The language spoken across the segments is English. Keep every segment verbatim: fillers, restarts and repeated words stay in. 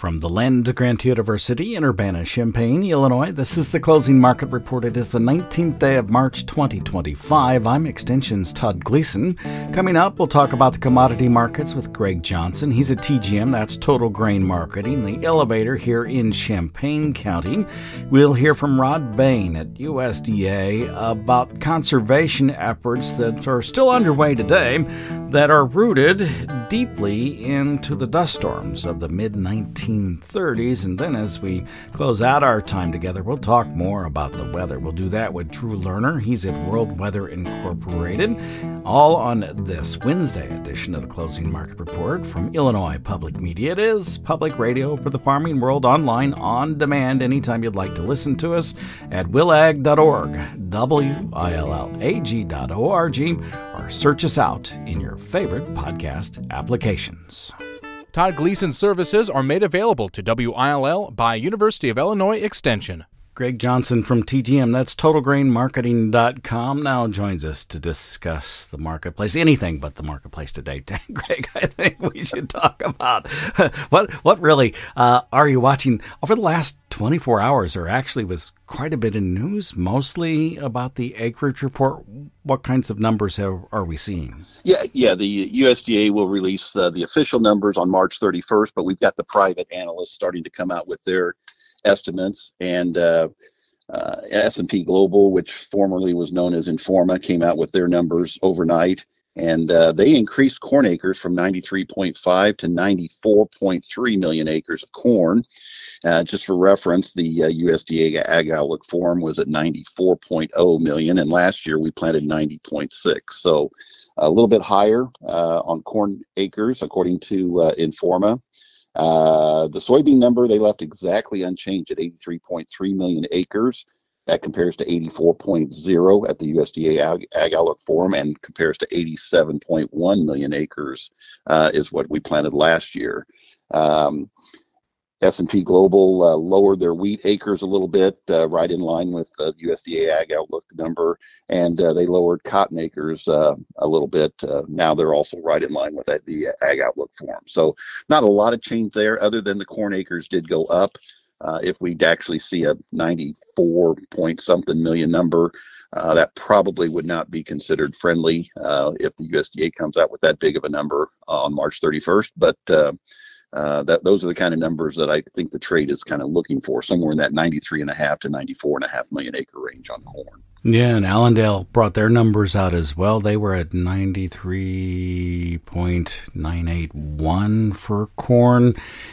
From the land of Grand University in Urbana-Champaign, Illinois, this is the Closing Market Report. It is the nineteenth day of March twenty twenty-five. I'm Extension's Todd Gleason. Coming up, we'll talk about the commodity markets with Greg Johnson. He's at T G M, that's Total Grain Marketing, the elevator here in Champaign County. We'll hear from Rod Bain at U S D A about conservation efforts that are still underway today that are rooted deeply into the dust storms of the mid nineteen thirties. And then as we close out our time together, we'll talk more about the weather. We'll do that with Drew Lerner. He's at World Weather Incorporated, all on this Wednesday edition of the Closing Market Report from Illinois Public Media. It is public radio for the farming world, online, on demand, anytime you'd like to listen to us at willag dot org, W I L L A G dot org, or search us out in your favorite podcast applications. Todd Gleason's services are made available to W I L L by University of Illinois Extension. Greg Johnson from T G M, that's total grain marketing dot com, now joins us to discuss the marketplace, anything but the marketplace today. Greg, I think we should talk about what what really uh, are you watching over the last twenty-four hours? There actually was quite a bit of news, mostly about the acreage report. What kinds of numbers have, are we seeing? Yeah, yeah. The U S D A will release uh, the official numbers on March thirty-first, but we've got the private analysts starting to come out with their estimates, and uh, uh, S and P Global, which formerly was known as Informa, came out with their numbers overnight, and uh, they increased corn acres from ninety-three point five to ninety-four point three million acres of corn. Uh, just for reference, the uh, U S D A Ag Outlook Forum was at ninety-four point zero million, and last year we planted ninety point six. So a little bit higher uh, on corn acres, according to uh, Informa. Uh, the soybean number, they left exactly unchanged at eighty-three point three million acres. That compares to eighty-four point zero at the U S D A Ag, Ag Outlook Forum, and compares to eighty-seven point one million acres uh, is what we planted last year. Um, S and P Global uh, lowered their wheat acres a little bit, uh, right in line with the U S D A Ag Outlook number, and uh, they lowered cotton acres uh, a little bit. Uh, now they're also right in line with the Ag Outlook Forum. So not a lot of change there, other than the corn acres did go up. Uh, if we'd actually see a ninety-four point something million number, uh, that probably would not be considered friendly uh, if the U S D A comes out with that big of a number on March thirty-first. But uh, Uh, that those are the kind of numbers that I think the trade is kind of looking for, somewhere in that ninety-three and a half to ninety-four and a half million acre range on corn. Yeah, and Allendale brought their numbers out as well. They were at ninety-three point nine eight one for corn.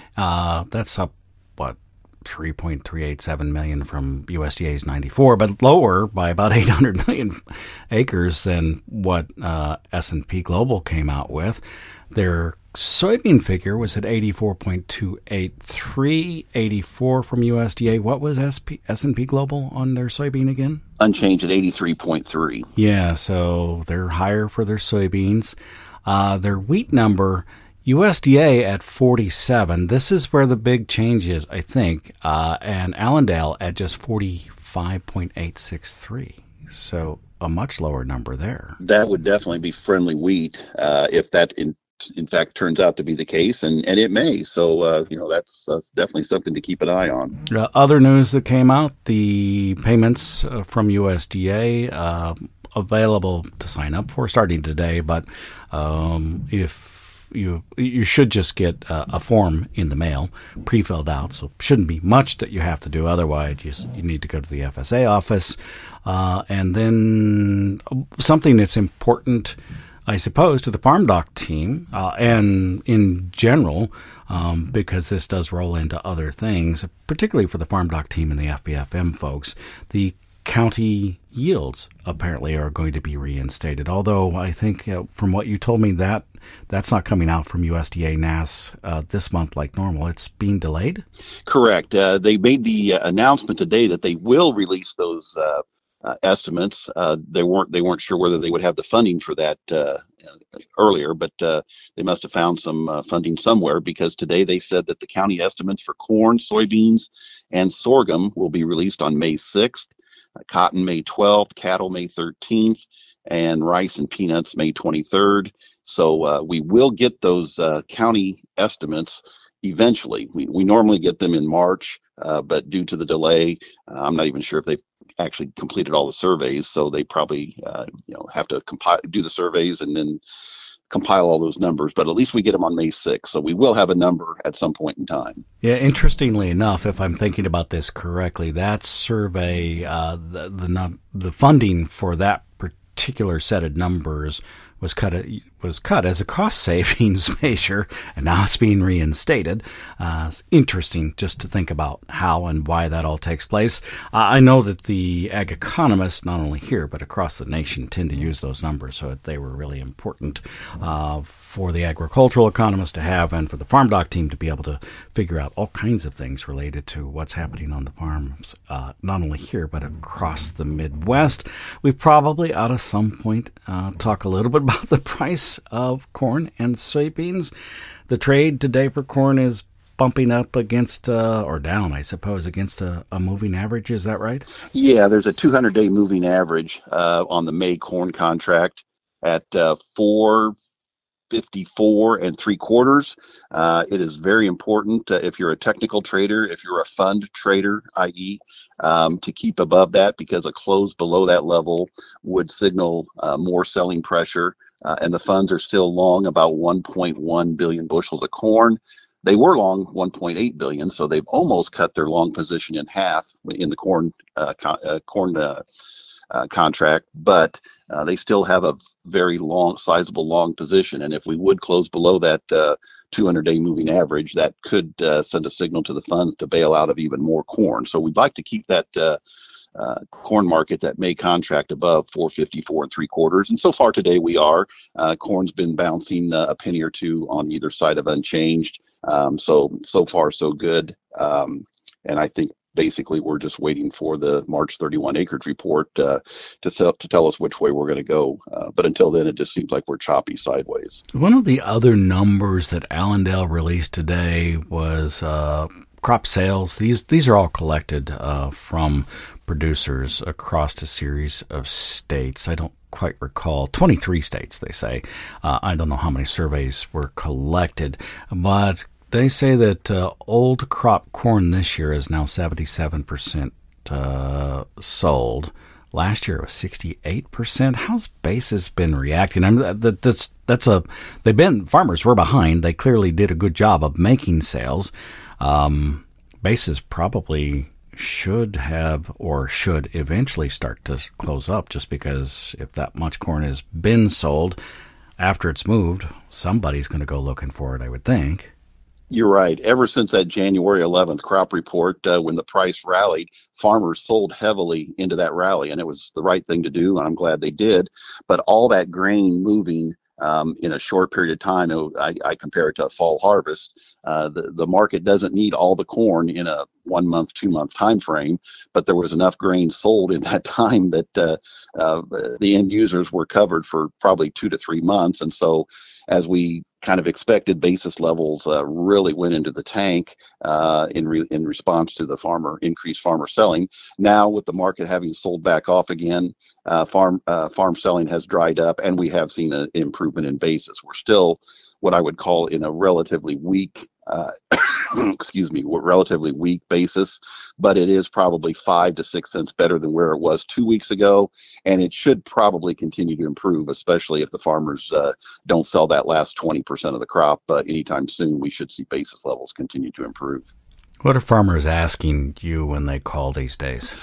Uh, that's up, what, three point three eight seven million from U S D A's ninety-four, but lower by about eight hundred million acres than what uh, S and P Global came out with. Their soybean figure was at eighty-four point two eight three, eighty-four from U S D A. What was S and P Global on their soybean again? Unchanged at eighty-three point three. Yeah, so they're higher for their soybeans. Uh, their wheat number, U S D A at forty-seven. This is where the big change is, I think, uh, and Allendale at just forty-five point eight six three. So a much lower number there. That would definitely be friendly wheat uh, if that in in fact turns out to be the case, and, and it may. So, uh, you know, that's uh, definitely something to keep an eye on. Uh, other news that came out, the payments uh, from U S D A uh, available to sign up for starting today, but um, if you you should just get uh, a form in the mail, pre-filled out, so shouldn't be much that you have to do. Otherwise, you, you need to go to the F S A office. Uh, and then something that's important, I suppose, to the Farm Doc team uh, and in general, um, because this does roll into other things, particularly for the Farm Doc team and the F B F M folks, the county yields apparently are going to be reinstated. Although I think uh, from what you told me, that that's not coming out from U S D A N A S uh, this month like normal. It's being delayed? Correct. Uh, they made the uh, announcement today that they will release those uh, Uh, estimates. Uh, they weren't they weren't sure whether they would have the funding for that uh, earlier, but uh, they must have found some uh, funding somewhere, because today they said that the county estimates for corn, soybeans, and sorghum will be released on May sixth, uh, cotton May twelfth, cattle May thirteenth, and rice and peanuts May twenty-third. So uh, we will get those uh, county estimates eventually. We, we normally get them in March, uh, but due to the delay, uh, I'm not even sure if they've actually completed all the surveys. So they probably uh, you know have to compile, do the surveys, and then compile all those numbers. But at least we get them on May sixth. So we will have a number at some point in time. Yeah, interestingly enough, if I'm thinking about this correctly, that survey, uh, the, the the funding for that particular set of numbers was cut was cut as a cost savings measure, and now it's being reinstated. Uh, it's interesting just to think about how and why that all takes place. Uh, I know that the ag economists, not only here but across the nation, tend to use those numbers, so they were really important uh, for the agricultural economists to have, and for the Farm Doc team to be able to figure out all kinds of things related to what's happening on the farms, uh, not only here but across the Midwest. We probably ought to some point uh, talk a little bit about the price of corn and soybeans. The trade today for corn is bumping up against, uh, or down, I suppose, against a, a moving average. Is that right? Yeah, there's a two hundred day moving average uh, on the May corn contract at uh, four fifty-four and three quarters. Uh, it is very important uh, if you're a technical trader, if you're a fund trader, that is, um, to keep above that, because a close below that level would signal uh, more selling pressure. Uh, and the funds are still long about one point one billion bushels of corn. They were long one point eight billion, so they've almost cut their long position in half in the corn uh, co- uh, corn uh, uh, contract, but uh, they still have a very long, sizable long position. And if we would close below that uh, two hundred day moving average, that could uh, send a signal to the funds to bail out of even more corn. So we'd like to keep that uh, Uh, corn market, that May contract, above four fifty-four and three quarters. And so far today we are. Uh, corn's been bouncing uh, a penny or two on either side of unchanged. Um, so, so far so good. Um, and I think basically we're just waiting for the March thirty-first acreage report uh, to, th- to tell us which way we're going to go. Uh, but until then, it just seems like we're choppy sideways. One of the other numbers that Allendale released today was uh, crop sales. These, these are all collected uh, from producers across a series of states. I don't quite recall. twenty-three states, they say. Uh, I don't know how many surveys were collected, but they say that uh, old crop corn this year is now seventy-seven percent uh, sold. Last year it was sixty-eight percent. How's Basis been reacting? I mean, that, that's that's a they've been farmers were behind. They clearly did a good job of making sales. Um, Basis probably should have or should eventually start to close up, just because if that much corn has been sold after it's moved, somebody's going to go looking for it, I would think. You're right. Ever since that January eleventh crop report, uh, when the price rallied, farmers sold heavily into that rally, and it was the right thing to do, and I'm glad they did. But all that grain moving um, in a short period of time, I, I compare it to a fall harvest. Uh, the, the market doesn't need all the corn in a one month, two month time frame, but there was enough grain sold in that time that uh, uh, the end users were covered for probably two to three months. And so as we kind of expected, basis levels uh, really went into the tank uh, in re- in response to the farmer increased farmer selling. Now, with the market having sold back off again, uh, farm uh, farm selling has dried up, and we have seen an improvement in basis. We're still what I would call in a relatively weak, uh, excuse me, relatively weak basis, but it is probably five to six cents better than where it was two weeks ago, and it should probably continue to improve, especially if the farmers uh, don't sell that last twenty percent of the crop uh, anytime soon. We should see basis levels continue to improve. What are farmers asking you when they call these days?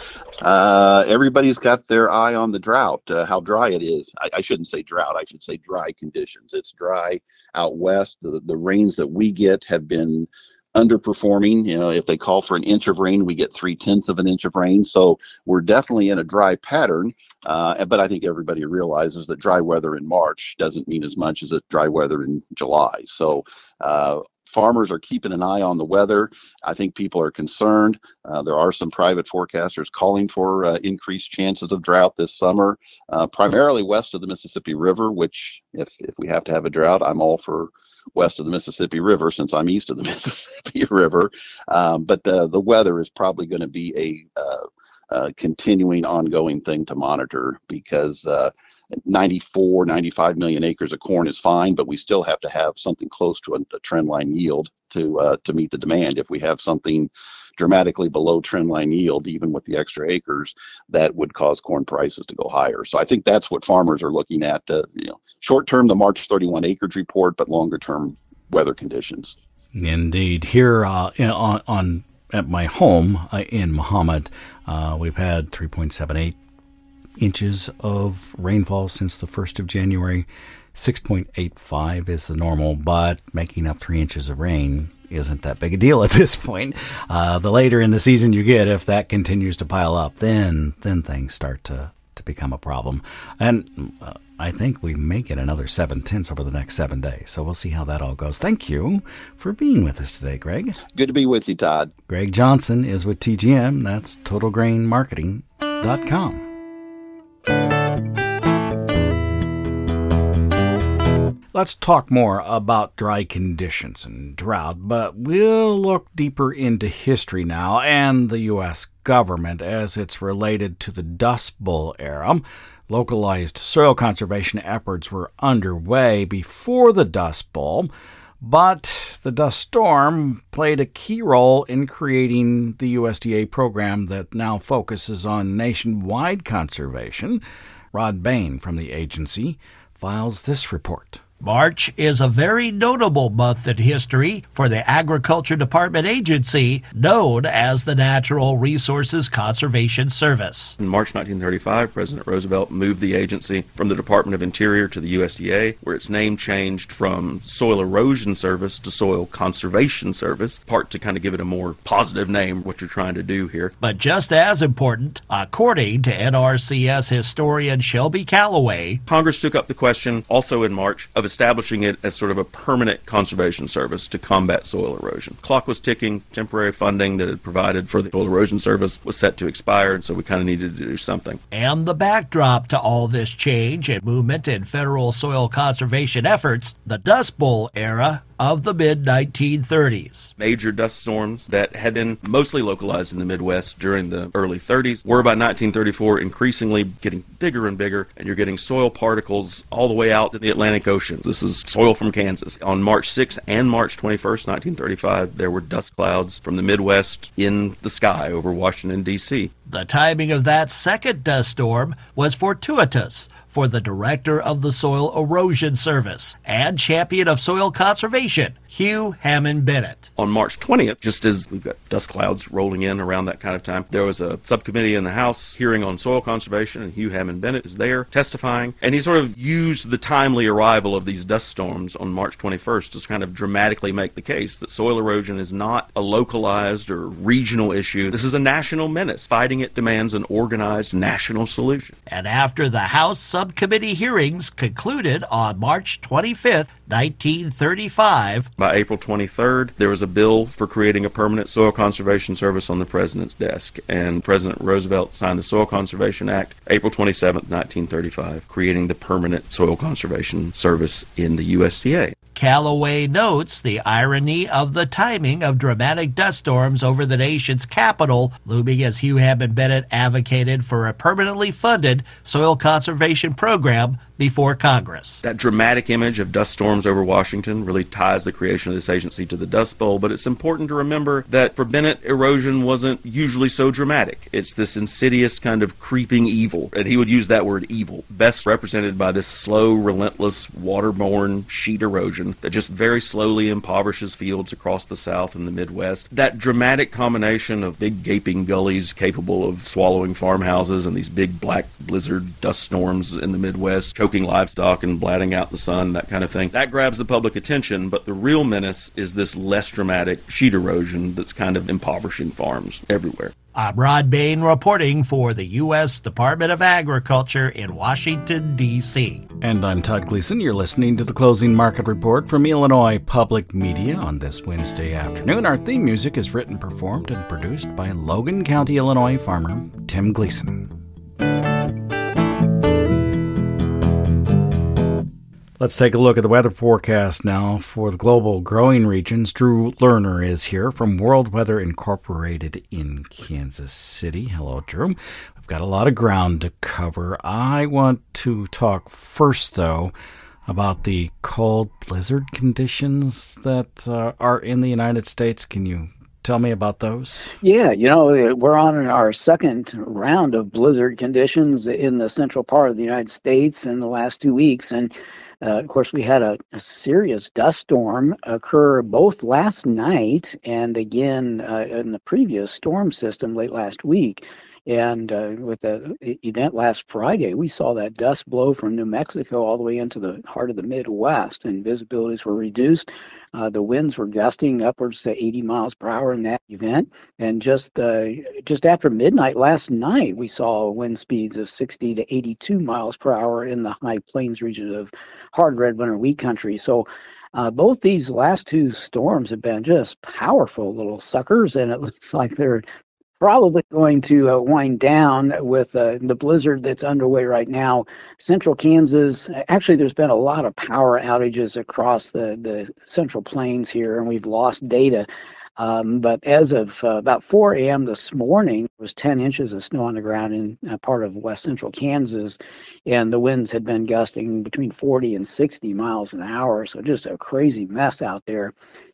Uh, everybody's got their eye on the drought, uh, how dry it is. I, I shouldn't say drought, I should say dry conditions. It's dry out west. The, the rains that we get have been underperforming. You know, if they call for an inch of rain, we get three tenths of an inch of rain. So we're definitely in a dry pattern. Uh, but I think everybody realizes that dry weather in March doesn't mean as much as it dry weather in July. So, uh, farmers are keeping an eye on the weather. I think people are concerned. Uh, there are some private forecasters calling for uh, increased chances of drought this summer, uh, primarily west of the Mississippi River, which if, if we have to have a drought, I'm all for west of the Mississippi River since I'm east of the Mississippi River. Um, but the, the weather is probably going to be a uh, uh, continuing, ongoing thing to monitor because uh, ninety-four, ninety-five million acres of corn is fine, but we still have to have something close to a, a trend line yield to uh, to meet the demand. If we have something dramatically below trend line yield, even with the extra acres, that would cause corn prices to go higher. So I think that's what farmers are looking at. Uh, you know, short term, the March thirty-one acreage report, but longer term, weather conditions. Indeed. Here uh, on, on at my home uh, in Mahomet, uh, we've had three point seven eight inches of rainfall since the first of January. six point eight five is the normal, but making up three inches of rain isn't that big a deal at this point. Uh, the later in the season you get, if that continues to pile up, then then things start to, to become a problem. And uh, I think we may get another seven tenths over the next seven days. So we'll see how that all goes. Thank you for being with us today, Greg. Good to be with you, Todd. Greg Johnson is with T G M. That's total grain marketing dot com. Let's talk more about dry conditions and drought, but we'll look deeper into history now and the U S government as it's related to the Dust Bowl era. Localized soil conservation efforts were underway before the Dust Bowl, but the dust storm played a key role in creating the U S D A program that now focuses on nationwide conservation. Rod Bain from the agency files this report. March is a very notable month in history for the Agriculture Department agency known as the Natural Resources Conservation Service. In March nineteen thirty-five, President Roosevelt moved the agency from the Department of Interior to the U S D A, where its name changed from Soil Erosion Service to Soil Conservation Service, part to kind of give it a more positive name, what you're trying to do here. But just as important, according to N R C S historian Shelby Calloway, Congress took up the question also in March of establishing it as sort of a permanent conservation service to combat soil erosion. Clock was ticking. Temporary funding that had provided for the Soil Erosion Service was set to expire, and so we kind of needed to do something. And the backdrop to all this change and movement in federal soil conservation efforts, the Dust Bowl era of the mid nineteen thirties. Major dust storms that had been mostly localized in the Midwest during the early thirties were by nineteen thirty-four increasingly getting bigger and bigger, and you're getting soil particles all the way out to the Atlantic Ocean. This is soil from Kansas. On March sixth and March twenty-first, nineteen thirty-five, there were dust clouds from the Midwest in the sky over Washington, D C The timing of that second dust storm was fortuitous for the director of the Soil Erosion Service and champion of soil conservation, Hugh Hammond Bennett. On March twentieth, just as we've got dust clouds rolling in around that kind of time, there was a subcommittee in the House hearing on soil conservation, and Hugh Hammond Bennett is there testifying, and he sort of used the timely arrival of these dust storms on March twenty-first to kind of dramatically make the case that soil erosion is not a localized or regional issue. This is a national menace. Fighting it demands an organized national solution. And after the House subcommittee hearings concluded on March twenty-fifth, nineteen thirty-five, by April twenty-third, there was a bill for creating a permanent soil conservation service on the president's desk, and President Roosevelt signed the Soil Conservation Act April twenty-seventh, nineteen thirty-five, creating the permanent soil conservation service in the U S D A. Calloway notes the irony of the timing of dramatic dust storms over the nation's capital, looming as Hugh Hammond Bennett advocated for a permanently funded soil conservation program before Congress. That dramatic image of dust storms over Washington really ties the creation of this agency to the Dust Bowl, but it's important to remember that for Bennett, erosion wasn't usually so dramatic. It's this insidious kind of creeping evil, and he would use that word evil, best represented by this slow, relentless, waterborne sheet erosion that just very slowly impoverishes fields across the South and the Midwest. That dramatic combination of big gaping gullies capable of swallowing farmhouses and these big black blizzard dust storms in the Midwest, choking livestock and blatting out the sun, that kind of thing. That grabs the public attention, but the real menace is this less dramatic sheet erosion that's kind of impoverishing farms everywhere. I'm Rod Bain reporting for the U S Department of Agriculture in Washington, D C And I'm Todd Gleason. You're listening to the Closing Market Report from Illinois Public Media on this Wednesday afternoon. Our theme music is written, performed, and produced by Logan County, Illinois farmer Tim Gleason. Let's take a look at the weather forecast now for the global growing regions. Drew Lerner is here from World Weather Incorporated in Kansas City. Hello, Drew. We've got a lot of ground to cover. I want to talk first, though, about the cold blizzard conditions that uh, are in the United States. Can you tell me about those? Yeah, you know, we're on our second round of blizzard conditions in the central part of the United States in the last two weeks. And Uh, of course, we had a, a serious dust storm occur both last night and again uh, in the previous storm system late last week. And uh, with the event last Friday, we saw that dust blow from New Mexico all the way into the heart of the Midwest, and visibilities were reduced. Uh, the winds were gusting upwards to eighty miles per hour in that event. And just uh, just after midnight last night, we saw wind speeds of sixty to eighty-two miles per hour in the high plains region of hard red winter wheat country. So uh, both these last two storms have been just powerful little suckers, and it looks like they're probably going to uh, wind down with uh, the blizzard that's underway right now. Central Kansas, actually, there's been a lot of power outages across the, the central plains here, and we've lost data. Um, but as of uh, about four a.m. this morning, there was ten inches of snow on the ground in uh, part of west central Kansas, and the winds had been gusting between forty and sixty miles an hour. So just a crazy mess out there.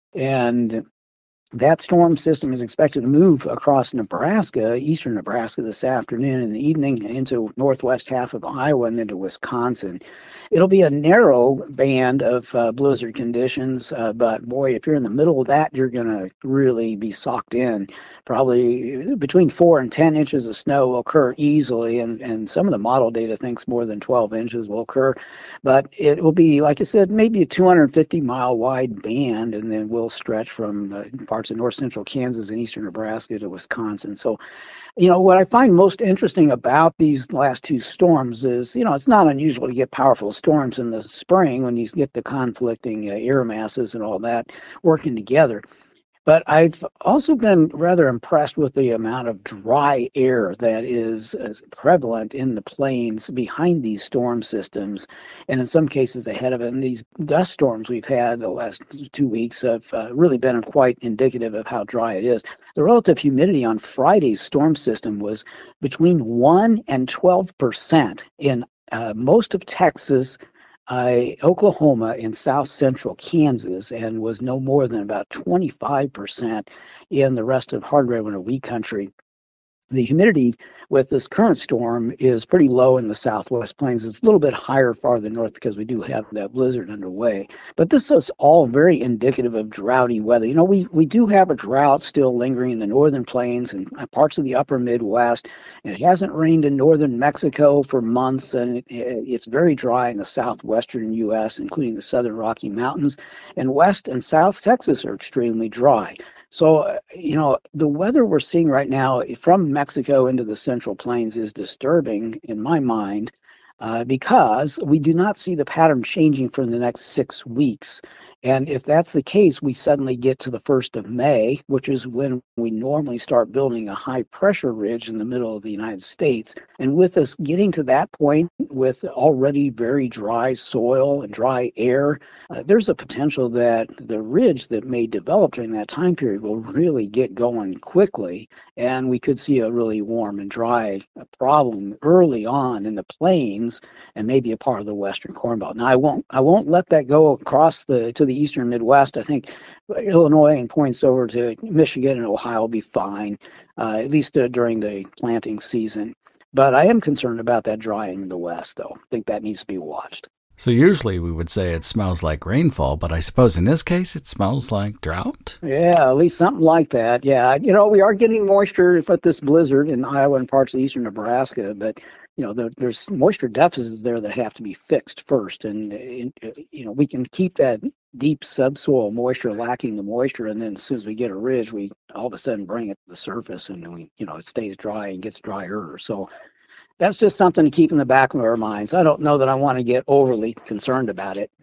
And that storm system is expected to move across Nebraska, eastern Nebraska this afternoon and evening into northwest half of Iowa and into Wisconsin. It'll be a narrow band of uh, blizzard conditions, uh, but boy, if you're in the middle of that, you're going to really be socked in. Probably between four and ten inches of snow will occur easily, and, and some of the model data thinks more than twelve inches will occur. But it will be, like I said, maybe a two hundred fifty mile wide band, and then will stretch from uh, parts of north central Kansas and eastern Nebraska to Wisconsin. So, you know, what I find most interesting about these last two storms is, you know, it's not unusual to get powerful storms in the spring when you get the conflicting uh, air masses and all that working together. But I've also been rather impressed with the amount of dry air that is, is prevalent in the plains behind these storm systems, and in some cases ahead of it. And these dust storms we've had the last two weeks have uh, really been quite indicative of how dry it is. The relative humidity on Friday's storm system was between one and twelve percent in uh, most of Texas, Uh, Oklahoma, and south central Kansas, and was no more than about twenty-five percent in the rest of hard red winter wheat country. The humidity with this current storm is pretty low in the southwest plains. It's a little bit higher farther north because we do have that blizzard underway. But this is all very indicative of droughty weather. You know, we, we do have a drought still lingering in the northern plains and parts of the upper Midwest. And it hasn't rained in northern Mexico for months, and it, it's very dry in the southwestern U S, including the southern Rocky Mountains. And west and south Texas are extremely dry. So, you know, the weather we're seeing right now from Mexico into the central plains is disturbing in my mind uh, because we do not see the pattern changing for the next six weeks. And if that's the case, we suddenly get to the first of May, which is when we normally start building a high pressure ridge in the middle of the United States. And with us getting to that point with already very dry soil and dry air, uh, there's a potential that the ridge that may develop during that time period will really get going quickly. And we could see a really warm and dry problem early on in the plains and maybe a part of the western Corn Belt. Now, I won't I won't let that go across the to the eastern Midwest. I think Illinois and points over to Michigan and Ohio will be fine, uh, at least uh, during the planting season. But I am concerned about that drying in the west, though. I think that needs to be watched. So usually we would say it smells like rainfall, but I suppose in this case it smells like drought? Yeah, at least something like that. Yeah, you know, we are getting moisture with this blizzard in Iowa and parts of eastern Nebraska, but, you know, there, there's moisture deficits there that have to be fixed first. And, you know, we can keep that deep subsoil moisture lacking the moisture, and then as soon as we get a ridge, we all of a sudden bring it to the surface, and we, you know, it stays dry and gets drier. So that's just something to keep in the back of our minds. I don't know that I want to get overly concerned about it,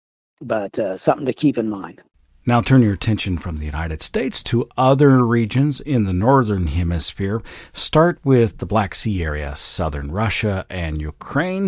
but uh, something to keep in mind. Now turn your attention from the United States to other regions in the northern hemisphere. Start with the Black Sea area, southern Russia and Ukraine.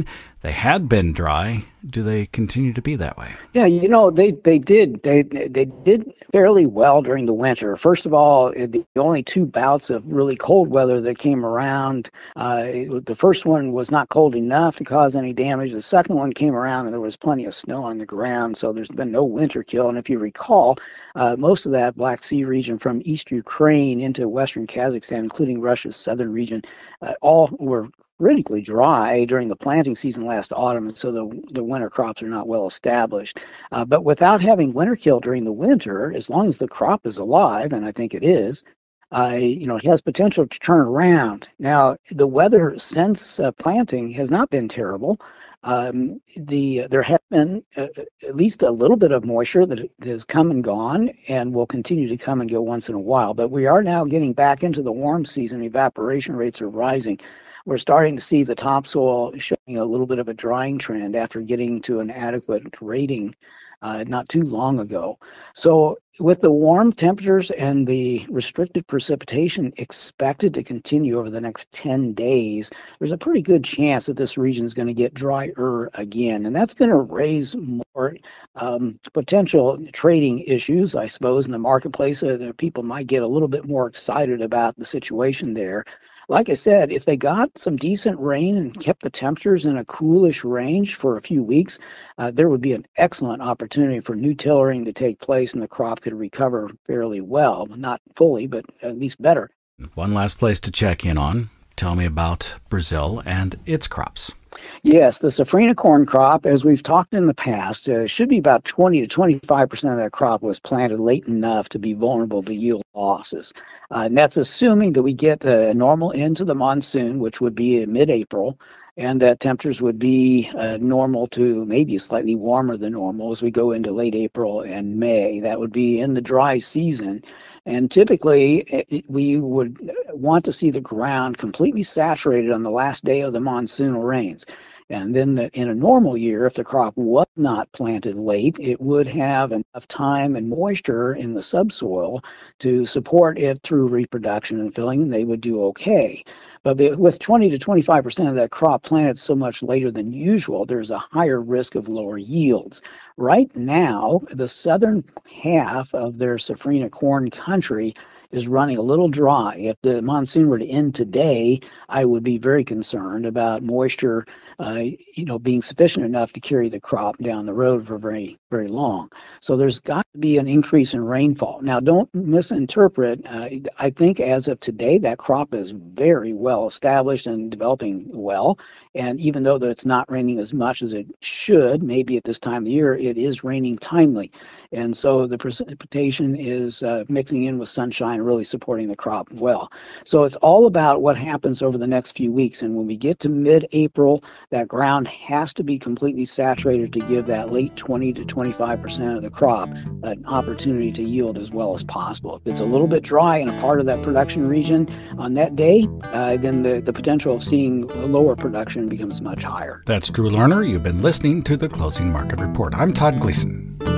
they had been dry. Do they continue to be that way? Yeah, you know, they, they did. They they did fairly well during the winter. First of all, the only two bouts of really cold weather that came around, uh, the first one was not cold enough to cause any damage. The second one came around and there was plenty of snow on the ground, so there's been no winter kill. And if you recall, uh, most of that Black Sea region from East Ukraine into western Kazakhstan, including Russia's southern region, uh, all were critically dry during the planting season last autumn, and so the, the winter crops are not well established. Uh, but without having winter kill during the winter, as long as the crop is alive, and I think it is, uh, you know, it has potential to turn around. Now, the weather since uh, planting has not been terrible. Um, the there has been uh, at least a little bit of moisture that has come and gone and will continue to come and go once in a while. But we are now getting back into the warm season. Evaporation rates are rising. We're starting to see the topsoil showing a little bit of a drying trend after getting to an adequate rating uh, not too long ago. So with the warm temperatures and the restricted precipitation expected to continue over the next ten days, there's a pretty good chance that this region is going to get drier again. And that's going to raise more um, potential trading issues, I suppose, in the marketplace. Uh, the people might get a little bit more excited about the situation there. Like I said, if they got some decent rain and kept the temperatures in a coolish range for a few weeks, uh, there would be an excellent opportunity for new tillering to take place and the crop could recover fairly well. Not fully, but at least better. One last place to check in on. Tell me about Brazil and its crops. Yes, the safrinha corn crop, as we've talked in the past, uh, should be about twenty to twenty-five percent of that crop was planted late enough to be vulnerable to yield losses. Uh, and that's assuming that we get a normal end to the monsoon, which would be mid-April, and that temperatures would be uh, normal to maybe slightly warmer than normal as we go into late April and May. That would be in the dry season. And typically, it, we would want to see the ground completely saturated on the last day of the monsoonal rains. And then the, in a normal year, if the crop was not planted late, it would have enough time and moisture in the subsoil to support it through reproduction and filling, and they would do okay. But with twenty to twenty-five percent of that crop planted so much later than usual, there's a higher risk of lower yields. Right now, the southern half of their safrinha corn country is running a little dry. If the monsoon were to end today, I would be very concerned about moisture, uh, you know, being sufficient enough to carry the crop down the road for very, very long. So there's got to be an increase in rainfall. Now, don't misinterpret. Uh, I think as of today, that crop is very well established and developing well. And even though it's not raining as much as it should, maybe at this time of year, it is raining timely. And so the precipitation is uh, mixing in with sunshine, really supporting the crop well. So it's all about what happens over the next few weeks. And when we get to mid-April, that ground has to be completely saturated to give that late twenty to twenty-five percent of the crop an opportunity to yield as well as possible. If it's a little bit dry in a part of that production region on that day, uh, then the, the potential of seeing lower production becomes much higher. That's Drew Lerner. You've been listening to the Closing Market Report. I'm Todd Gleason.